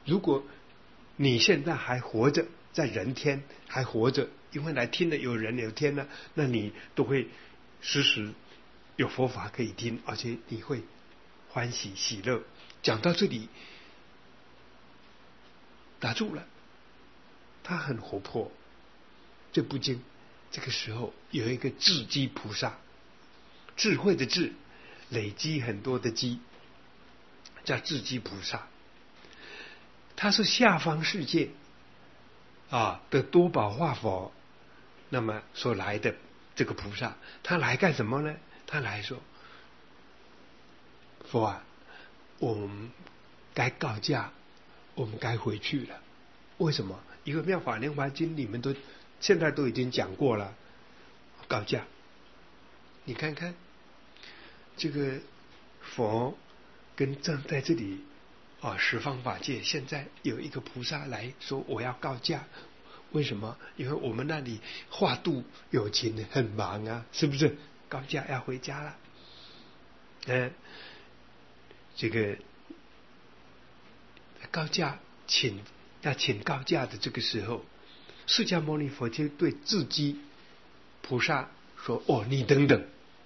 如果你现在还活着，在人天还活着，因为来听的有人有天呢，那你都会时时有佛法可以听，而且你会欢喜喜乐。讲到这里打住了，他很活泼。这部经这个时候有一个智积菩萨，智慧的智，累积很多的积，叫智积菩萨。他是下方世界的多宝化佛，那么所来的这个菩萨，他来干什么呢？他来说，佛啊，我们该告假，我们该回去了。为什么？因为《妙法莲华经》你们现在都已经讲过了，告假。你看看这个佛跟正在这里十方法界，现在有一个菩萨来说我要告假。为什么？因为我们那里化度有情很忙啊，是不是？告假要回家了。这个告假要请告假的这个时候，释迦牟尼佛就对智积菩萨说：你等等，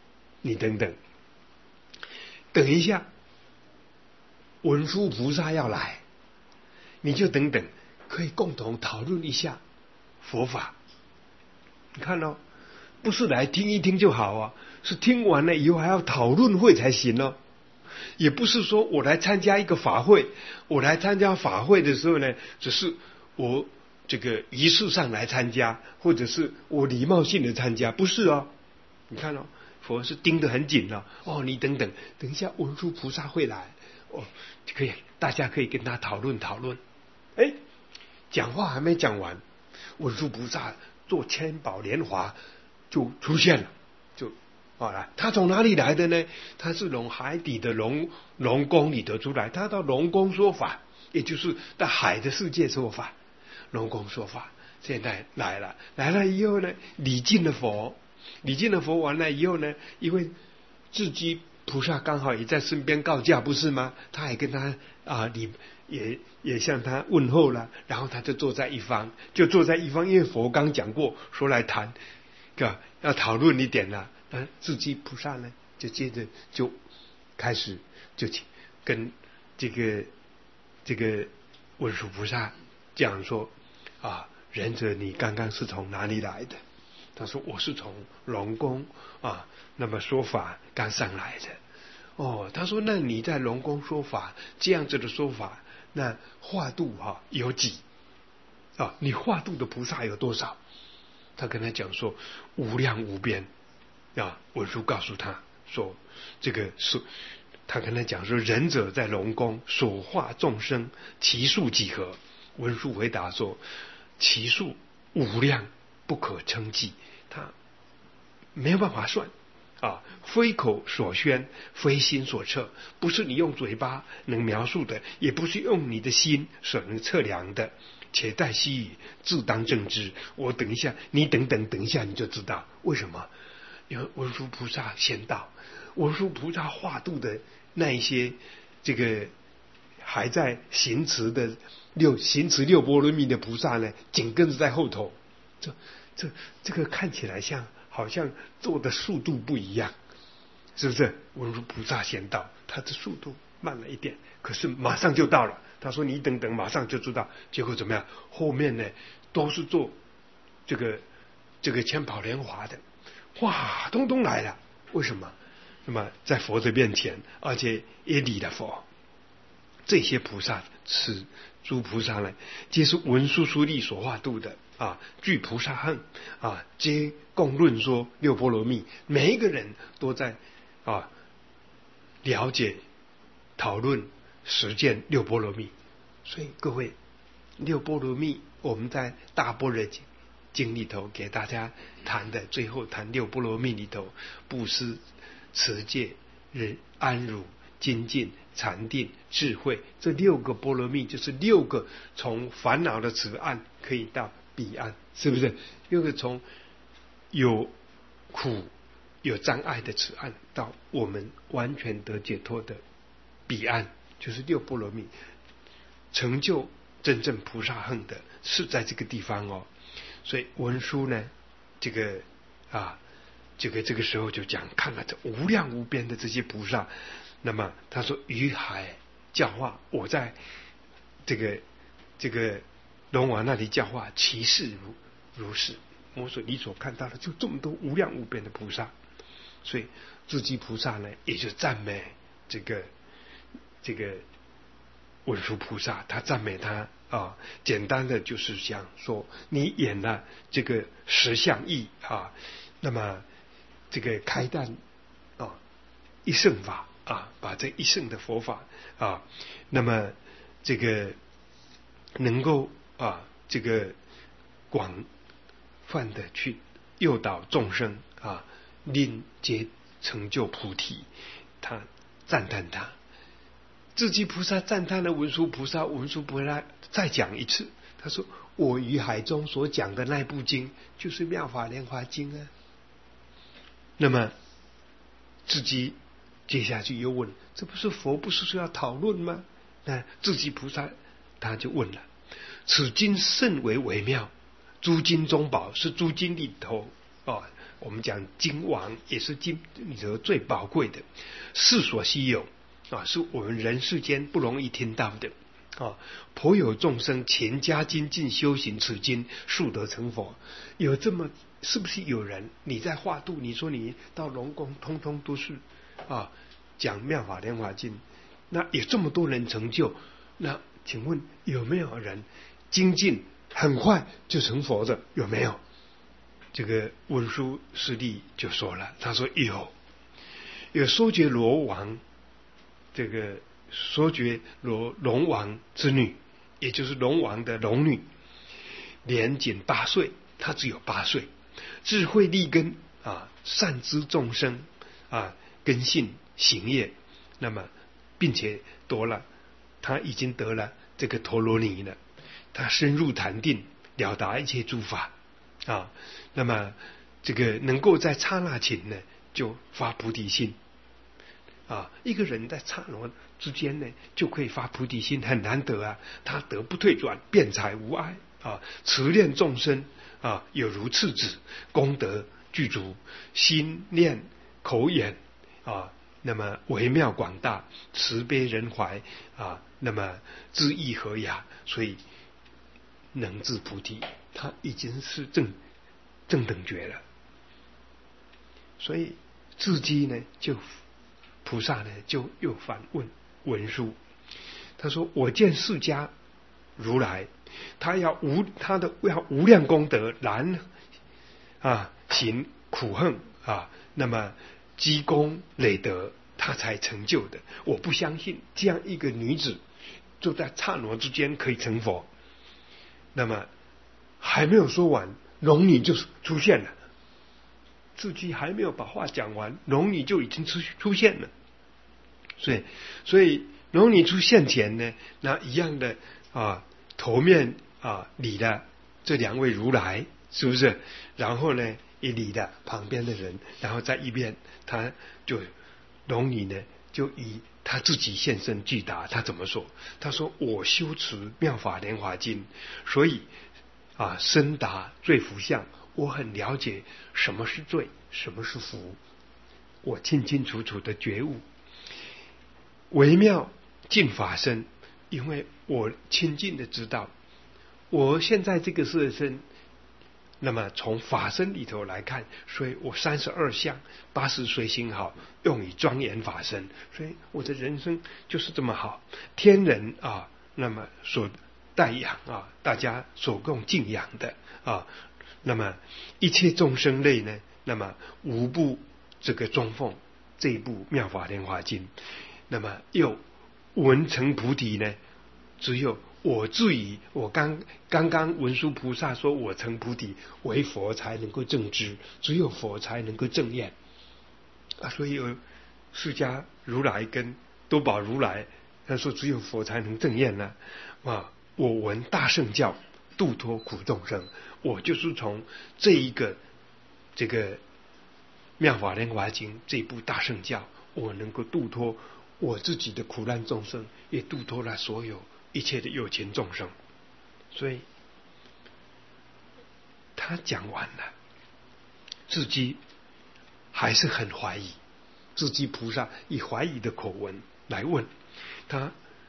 等一下，文殊菩萨要来，你就等等，可以共同讨论一下佛法。你看不是来听一听就好啊，是听完了以后还要讨论会才行哦。也不是说我来参加一个法会，我来参加法会的时候呢，只是我这个仪式上来参加，或者是我礼貌性的参加，不是哦。你看佛是盯得很紧你等等一下文殊菩萨会来可以，大家可以跟他讨论讨论。讲话还没讲完，文殊菩萨坐千宝莲华就出现了，他从哪里来的呢？他是从海底的龙宫里头出来，他到龙宫说法，也就是到海的世界说法，龙宫说法。现在来了以后呢，礼敬了佛完了以后呢，因为智积菩萨刚好也在身边告假，不是吗？他也跟他也向他问候了，然后他就坐在一方，因为佛刚讲过，说来谈要讨论一点了。智积菩萨呢，就接着就开始就跟这个文殊菩萨讲说仁者你刚刚是从哪里来的？他说我是从龙宫那么说法刚上来的。他说那你在龙宫说法这样子的说法，那化度有几你化度的菩萨有多少？他跟他讲说无量无边文殊告诉他说，这个是他跟他讲说，仁者在龙宫所化众生其数几何？文殊回答说，其数无量不可称计，他没有办法算非口所宣，非心所测，不是你用嘴巴能描述的，也不是用你的心所能测量的。且待细语，自当正知。我等一下，你等一下，你就知道为什么。因为文殊菩萨先到，文殊菩萨化度的那一些这个还在行持六波罗蜜的菩萨呢，紧跟着在后头。这个看起来好像做的速度不一样，是不是？文殊菩萨先到，他的速度慢了一点，可是马上就到了。他说你等等，马上就知道。结果怎么样？后面呢都是做这个千宝莲华的，哇，通通来了。为什么？那么在佛的面前，而且也礼了佛。这些菩萨是诸菩萨呢，皆是文殊书利所化度的具菩萨行皆共论说六波罗蜜。每一个人都在了解、讨论、实践六波罗蜜。所以各位，六波罗蜜我们在大般若经里头给大家谈的，最后谈六波罗蜜里头，布施、持戒、安辱、精进、禅定、智慧，这六个波罗蜜就是六个从烦恼的此岸可以到彼岸，是不是？六个从有苦有障碍的此岸到我们完全得解脱的彼岸，就是六波罗蜜。 成就真正菩萨行的是在这个地方哦。所以文殊呢，这个时候就讲，看了这无量无边的这些菩萨，那么他说于海教化，我在这个龙王那里教化，其事如是。我说你所看到的就这么多无量无边的菩萨，所以智积菩萨呢，也就赞美这个文殊菩萨，他赞美他啊，简单的就是想说，你演了这个十相义啊，那么这个开诞啊一乘法啊，把这一乘的佛法啊，那么这个能够这个广泛的去诱导众生啊，令皆成就菩提，他赞叹他。智积菩萨赞叹了文殊菩萨，文殊菩萨再讲一次，他说：“我于海中所讲的那部经，就是《妙法莲华经》啊。”那么智积接下去又问：“这不是佛不是说要讨论吗？”那智积菩萨他就问了：“此经甚为微妙，诸经中宝，是诸经里头我们讲经王也是经里头最宝贵的，世所稀有。”是我们人世间不容易听到的颇有众生勤加精进修行此经，速得成佛。有这么是不是有人你在化度，你说你到龙宫通通都是讲妙法莲华经，那有这么多人成就，那请问有没有人精进很快就成佛的？有没有？这个文殊师利就说了，他说有说觉罗王，这个说觉龙王之女，也就是龙王的龙女，年仅8岁，她只有8岁，智慧利根善知众生根性行业，那么并且他已经得了这个陀罗尼了，他深入禅定，了达一切诸法那么这个能够在刹那间呢就发菩提心一个人在刹那之间呢就可以发菩提心，很难得啊！他得不退转，辩才无碍慈恋众生有如赤子，功德具足，心念口眼那么微妙广大，慈悲人怀那么智意和雅，所以能至菩提，他已经是正等觉了。所以智积呢菩萨呢就又反问文殊，他说：“我见释迦如来，他要无量功德，然行苦行那么积功累德，他才成就的。我不相信这样一个女子就在刹那之间可以成佛。”那么还没有说完，龙女就出现了。智积还没有把话讲完，龙女就已经出现了。所以龙女出现前呢，那一样的头面礼了这2位如来，是不是？然后呢也礼了旁边的人，然后在一边，他就龙女呢就以他自己现身具答。他怎么说？他说：“我修持妙法莲华经，所以深达罪福相，我很了解什么是罪，什么是福，我清清楚楚的觉悟。微妙净法身，因为我清净的知道，我现在这个色身，那么从法身里头来看，所以我32相80随行好，用以庄严法身，所以我的人生就是这么好，天人那么所代养大家所共敬仰的那么一切众生类呢，那么无不这个中奉这一部妙法莲华经，那么又闻成菩提呢，只有我至于我刚刚文殊菩萨说我成菩提，唯佛才能够证知，只有佛才能够证验所以有释迦如来跟多宝如来，他说只有佛才能证验呢我闻大圣教，度脱苦众生，我就是从这个妙法莲华经这部大圣教，我能够度脱我自己的苦难众生，也度脱了所有一切的有情众生。所以他讲完了，自己还是很怀疑。自己菩萨以怀疑的口吻来问他，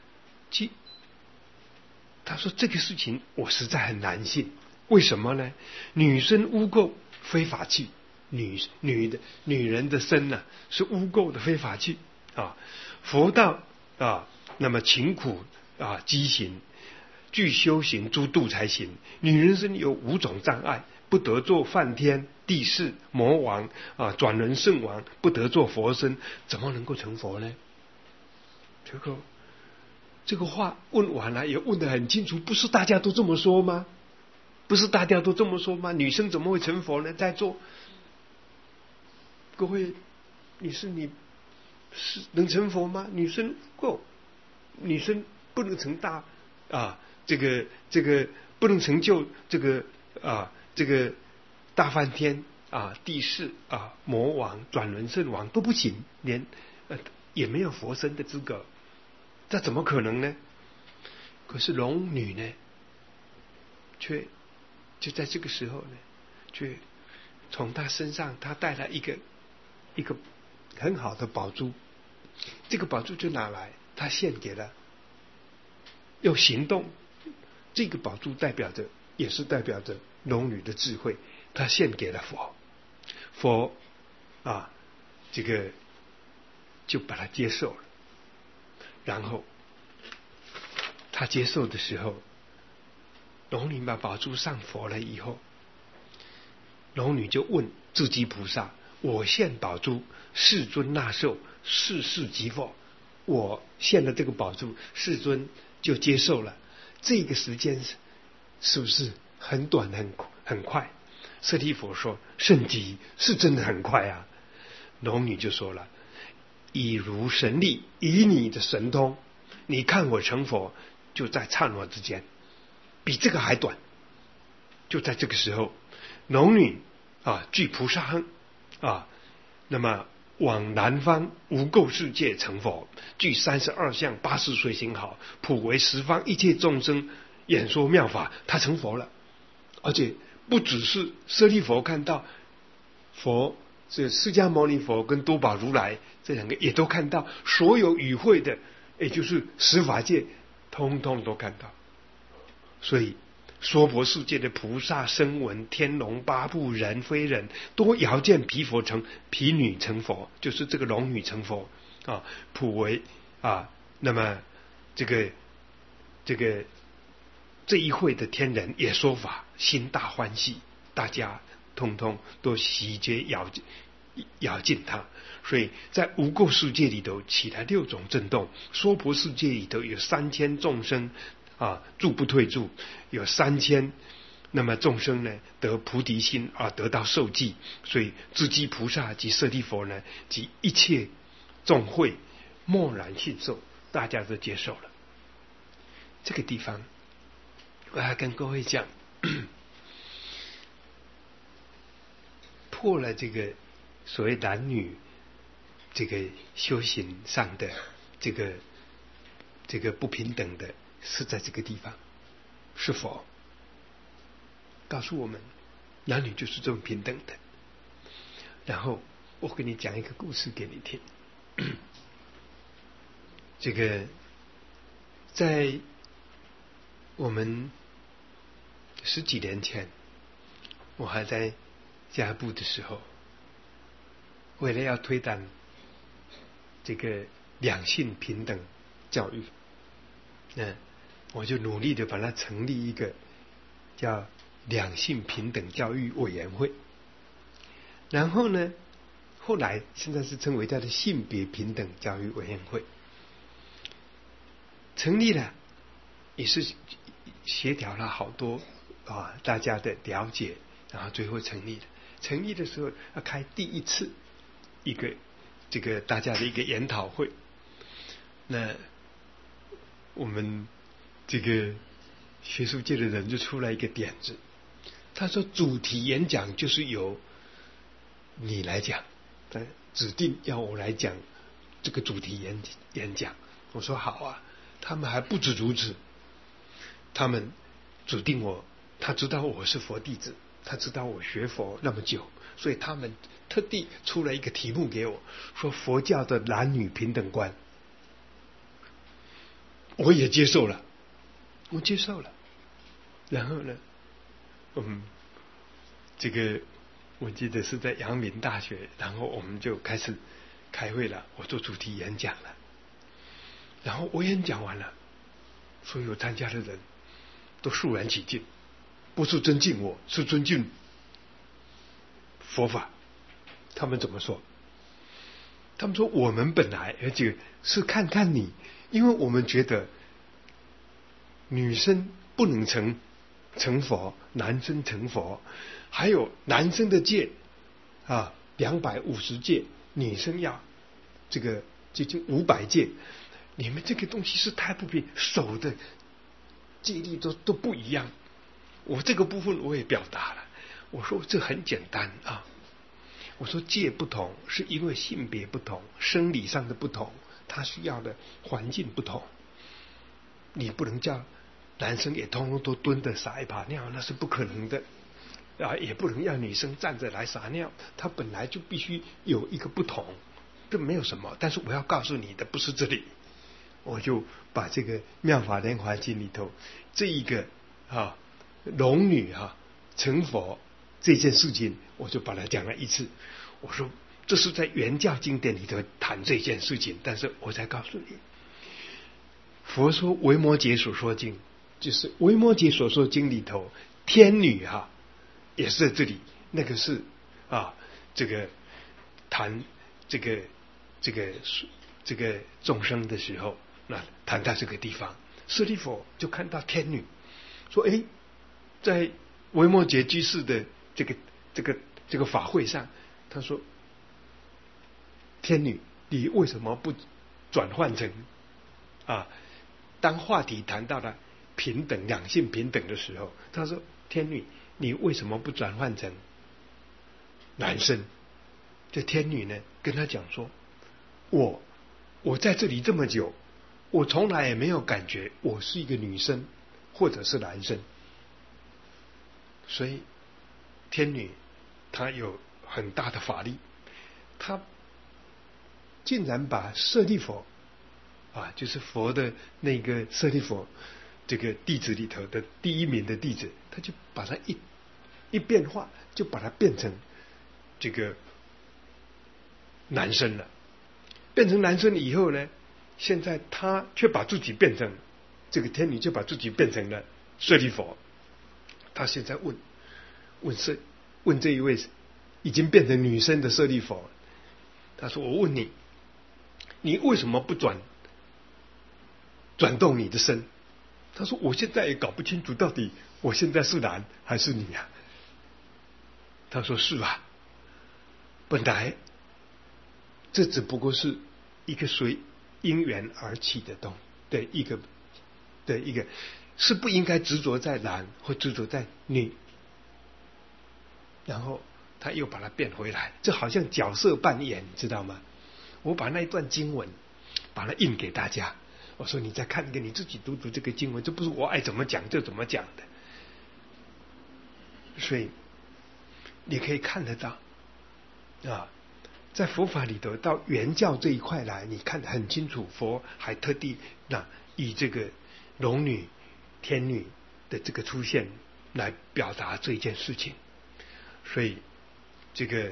他说这个事情我实在很难信。为什么呢？女生污垢非法器，女人的身呢，是污垢的非法器啊。佛道啊，那么勤苦啊，积行，具修行诸度才行。女人身有5种障碍，不得做梵天、地士、魔王啊，转轮圣王，不得做佛身，怎么能够成佛呢？这个话问完了，也问得很清楚，不是大家都这么说吗？不是大家都这么说吗？女生怎么会成佛呢？在座各位，你是能成佛吗？女生女生不能成大啊，这个不能成就这个大梵天啊、地士啊、魔王、转轮圣王都不行，连也没有佛身的资格，这怎么可能呢？可是龙女呢，却就在这个时候呢，却从她身上，她带来一个很好的宝珠，这个宝珠就拿来，她献给了，用行动，这个宝珠也是代表着龙女的智慧，她献给了佛啊，这个就把它接受了。然后他接受的时候，龙女把宝珠上佛了以后，龙女就问智积菩萨：我献宝珠，世尊纳受，世事即否？我献了这个宝珠，世尊就接受了，这个时间是不是很短很快？舍利弗说：甚极，是真的很快啊。龙女就说了：以如神力，以你的神通，你看我成佛，就在刹那之间，比这个还短。就在这个时候，龙女啊，具菩萨行啊，那么往南方无垢世界成佛，具32相80随行好，普为十方一切众生演说妙法，他成佛了。而且不只是舍利弗看到，佛这释迦牟尼佛跟多宝如来这2个也都看到，所有与会的，也就是十法界，通通都看到。所以娑婆世界的菩萨、声闻、天龙八部、人非人，都遥见毗女成佛，就是这个龙女成佛啊，普为啊，那么这一会的天人也说法，心大欢喜，大家通通都悉皆咬尽他。所以在无垢世界里头起来6种震动，娑婆世界里头有3000众生啊，住不退住，有3000，那么众生呢得菩提心啊，得到受记。所以智积菩萨及舍利弗呢，及一切众会默然信受，大家都接受了。这个地方我要跟各位讲，破了这个所谓男女这个修行上的这个不平等的，是在这个地方。是否告诉我们男女就是这么平等的？然后我跟你讲一个故事给你听。这个在我们10几年前，我还在家部的时候，为了要推展这个两性平等教育，我就努力的把它成立一个叫两性平等教育委员会。然后呢，后来现在是称为叫做性别平等教育委员会，成立了，也是协调了好多大家的了解，然后最后成立了。成立的时候要开第一次一个这个大家的一个研讨会。那我们这个学术界的人就出来一个点子，他说主题演讲就是由你来讲，指定要我来讲这个主题演讲。我说好啊。他们还不止如此， 他们指定我，他知道我是佛弟子，他知道我学佛那么久，所以他们特地出了一个题目给我，说佛教的男女平等观。我也接受了，我接受了。然后呢，这个我记得是在阳明大学，然后我们就开始开会了，我做主题演讲了。然后我演讲完了，所有参加的人都肃然起敬，不是尊敬我，是尊敬佛法。他们怎么说？他们说我们本来而且是看看你，因为我们觉得女生不能成佛，男生成佛，还有男生的戒250戒，女生要这个接近500戒。你们这个东西是太不平，守的戒律都不一样。我这个部分我也表达了，我说这很简单啊。我说戒不同，是因为性别不同，生理上的不同，他需要的环境不同。你不能叫男生也通通都蹲着撒一把尿，那是不可能的也不能让女生站着来撒尿，他本来就必须有一个不同，这没有什么。但是我要告诉你的不是这里。我就把这个《妙法莲华经》里头这一个龙女成佛这件事情，我就把它讲了一次。我说这是在原教经典里头谈这件事情，但是我再告诉你，佛说维摩诘所说经，就是维摩诘所说经里头，天女也是在这里，那个是这个谈这个众生的时候，那谈到这个地方，舍利弗就看到天女，说在维摩诘居士的这个法会上，他说天女，你为什么不转换成当话题谈到了平等，两性平等的时候，他说天女，你为什么不转换成男生？这天女呢跟他讲说，我在这里这么久，我从来也没有感觉我是一个女生或者是男生。所以天女她有很大的法力，她竟然把舍利弗就是佛的那个舍利弗这个弟子里头的第一名的弟子，他就把它一变化，就把它变成这个男生了。变成男生以后呢，现在他却把自己变成这个天女，就把自己变成了舍利弗。他现在问这一位已经变成女生的舍利弗，他说：“我问你，你为什么不转动你的身？”他说：“我现在也搞不清楚，到底我现在是男还是女啊？”他说：“是吧？本来这只不过是一个随因缘而起的一个是不应该执着在男或执着在女。”然后他又把它变回来，这好像角色扮演，你知道吗？我把那一段经文把它印给大家，我说你再看一个，你自己读这个经文，这不是我爱怎么讲就怎么讲的。所以你可以看得到在佛法里头到原教这一块来，你看得很清楚，佛还特地以这个龙女天女的这个出现来表达这一件事情。所以这个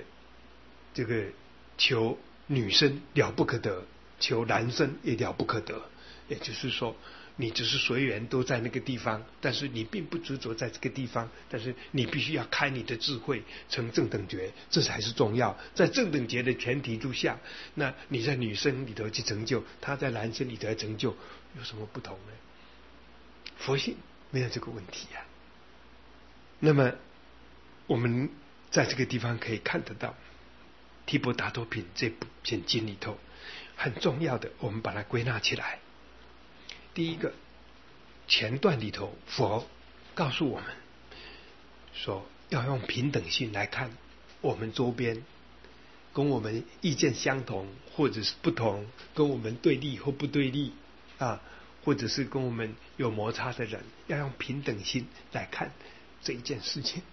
求女生了不可得，求男生也了不可得。也就是说，你只是随缘都在那个地方，但是你并不执着在这个地方，但是你必须要开你的智慧，成正等觉，这才是重要。在正等觉的前提之下，那你在女生里头去成就，他在男生里头成就，有什么不同呢？佛性没有这个问题呀。那么我们在这个地方可以看得到《提婆达多品》这部品经里头很重要的，我们把它归纳起来。第一个，前段里头佛告诉我们说，要用平等性来看我们周边跟我们意见相同或者是不同，跟我们对立或不对立或者是跟我们有摩擦的人，要用平等心来看这一件事情。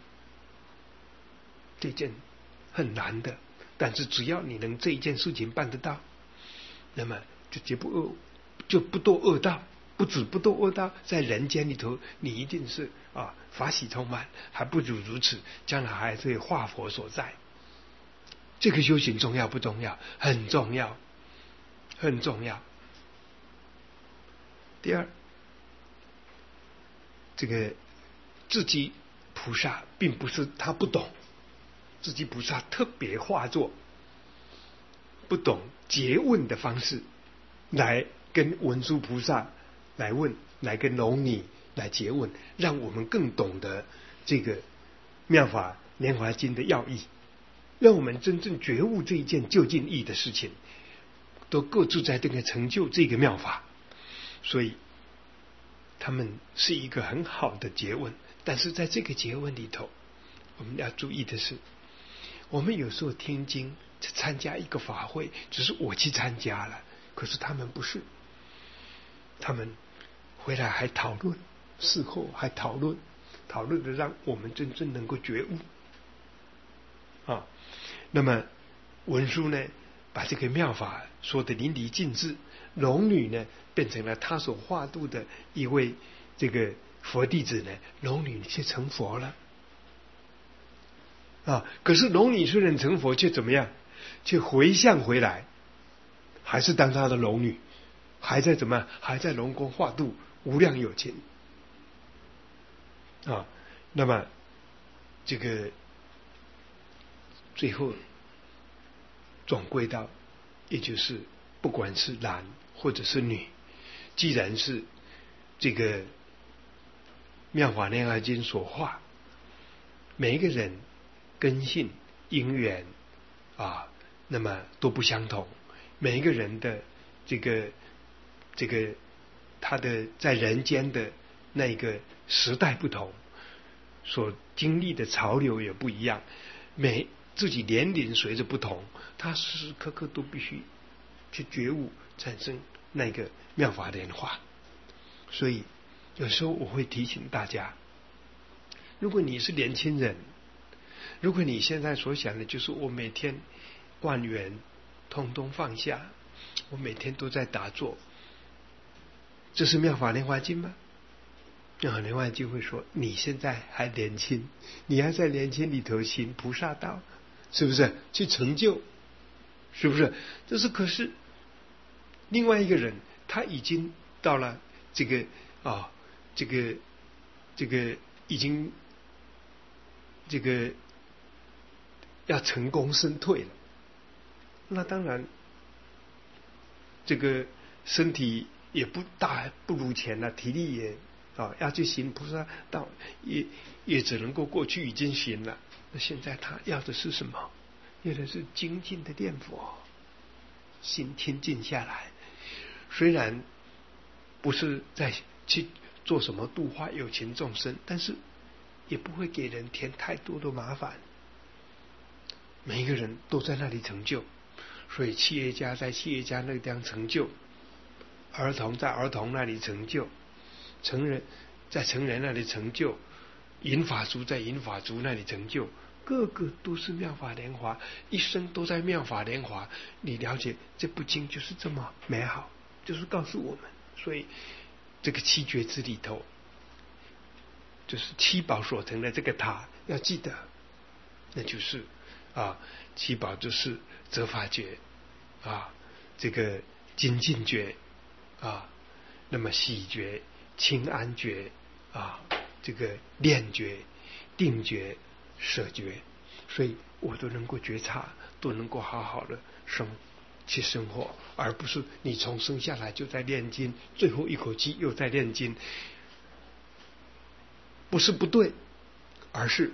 这件很难的，但是只要你能这一件事情办得到，那么就不堕恶道，不止不堕恶道，在人间里头你一定是法喜充满，还不如如此，将来还是化佛所在。这个修行重要不重要？很重要，很重要。第二，这个自己菩萨并不是他不懂，自己菩萨特别化作不懂诘问的方式来跟文殊菩萨来问，来跟龙女来诘问，让我们更懂得这个妙法莲华经的要义，让我们真正觉悟这一件究竟义的事情，都各自在这个成就这个妙法。所以他们是一个很好的诘问，但是在这个诘问里头，我们要注意的是，我们有时候听经参加一个法会，只是我去参加了，可是他们不是，他们回来还讨论，事后还讨论的让我们真正能够觉悟那么文殊呢，把这个妙法说得淋漓尽致，龙女呢变成了他所化度的一位这个佛弟子呢，龙女却成佛了可是龙女虽然成佛，却怎么样？却回向回来，还是当他的龙女，还在怎么样？还在龙宫化度无量有情那么这个最后总归到，也就是不管是男或者是女，既然是这个妙法莲华经所化，每一个人根性因缘那么都不相同，每一个人的这个他的在人间的那个时代不同，所经历的潮流也不一样，自己年龄随着不同，他时时刻刻都必须去觉悟，产生那个妙法莲华。所以有时候我会提醒大家，如果你是年轻人，如果你现在所想的就是我每天万缘通通放下，我每天都在打坐，这是妙法莲华经吗？妙法莲华经会说，你现在还年轻，你要在年轻里头行菩萨道，是不是去成就？是不是？可是另外一个人，他已经到了这个已经这个要成功身退了，那当然这个身体也不如前了，体力也要去行菩萨道也只能够过去已经行了。那现在他要的是什么？要的是精进的念佛，心清静下来。虽然不是在去做什么度化有情众生，但是也不会给人添太多的麻烦。每一个人都在那里成就，所以企业家在企业家那个地方成就，儿童在儿童那里成就，成人在成人那里成就，银法族在银法族那里成就，个个都是妙法莲华，一生都在妙法莲华。你了解这部经就是这么美好，就是告诉我们。所以这个七觉之里头，就是七宝所成的这个塔，要记得，那就是七宝就是则法觉这个精进觉那么喜觉、清安觉这个念觉、定觉、舍觉，所以我都能够觉察，都能够好好的去生活，而不是你从生下来就在念经，最后一口气又在念经，不是不对，而是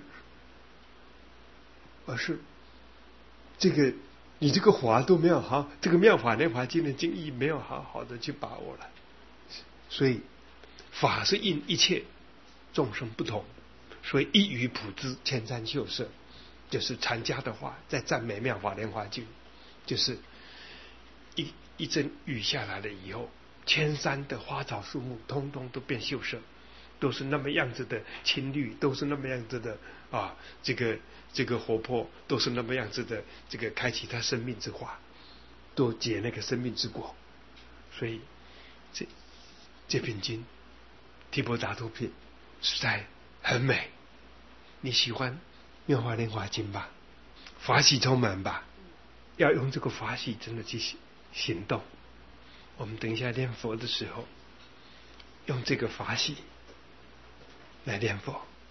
这个你这个法都没有好，这个妙法莲华经的经义没有好好的去把握了。所以法是应一切众生不同，所以一语普之，千山秀色，就是禅家的话，在赞美妙法莲华经，就是一阵雨下来了以后， 千山的花草树木通通都变秀色，都是那么样子的青绿，都是那么样子的这个活泼，都是那么样子的这个开启他生命之花，都结那个生命之果。所以这品经提婆达多品实在很美。你喜欢妙法莲华经吧？法喜充满吧？要用这个法喜真的去行动。我们等一下念佛的时候，用这个法喜来念佛。